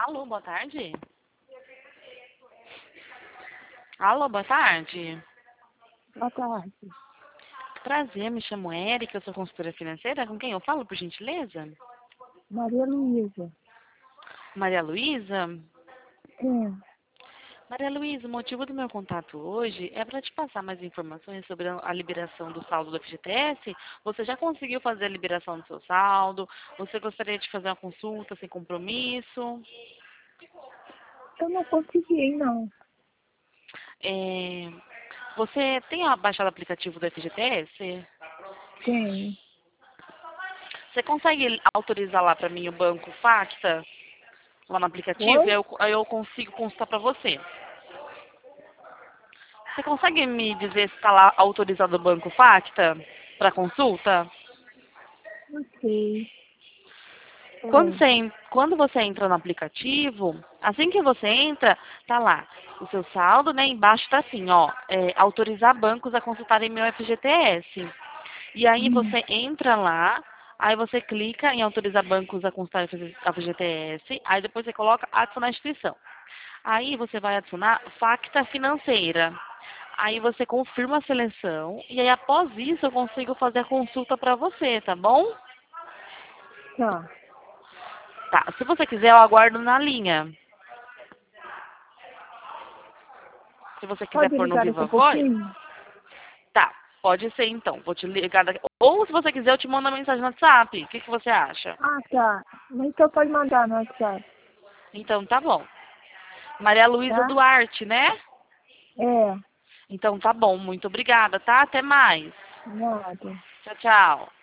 Alô, boa tarde. Alô, boa tarde. Boa tarde. Prazer, me chamo Érica, eu sou consultora financeira. Com quem eu falo, por gentileza? Maria Luísa. Maria Luísa? É. Maria Luísa, o motivo do meu contato hoje é para te passar mais informações sobre a liberação do saldo do FGTS. Você já conseguiu fazer a liberação do seu saldo? Você gostaria de fazer uma consulta sem compromisso? Eu não consegui, não. É, Você tem baixado o aplicativo do FGTS? Tenho. Você consegue autorizar lá para mim o banco Facta, lá no aplicativo, e Oi? aí eu consigo consultar para você? Você consegue me dizer se está lá autorizado o banco Facta para consulta? Não sei. Quando você entra no aplicativo, assim que você entra, tá lá o seu saldo, né? Embaixo tá assim, ó, autorizar bancos a consultarem meu FGTS. E aí Hum. você entra lá, aí você clica em autorizar bancos a consultar a FGTS, aí depois você coloca adicionar instituição. Aí você vai adicionar Facta Financeira. Aí você confirma a seleção e aí após isso eu consigo fazer a consulta para você, tá bom? Tá. Tá, se você quiser eu aguardo na linha. Se você quiser Pode pôr no ligar daqui a Viva Voz, pouquinho? tá, pode ser então. Vou te ligar daqui. Ou se você quiser eu te mando uma mensagem no WhatsApp. O que você acha? Ah, tá. Mas então pode mandar no WhatsApp, Então tá bom. Maria Luísa tá? Duarte, né? É. Então tá bom, muito obrigada, tá? Até mais. Nada. Tchau, tchau.